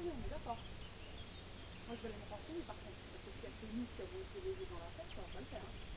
oui, on est d'accord. Moi, je vais la mettre en premier, par contre. Parce que si elle fait nous, si elle veut se léser dans la tête, ça va pas le faire. Hein.